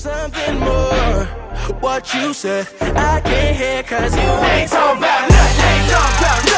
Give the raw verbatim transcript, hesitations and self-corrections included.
something more. What you said, I can't hear, cause you ain't talking about nothing, ain't talking about nothing.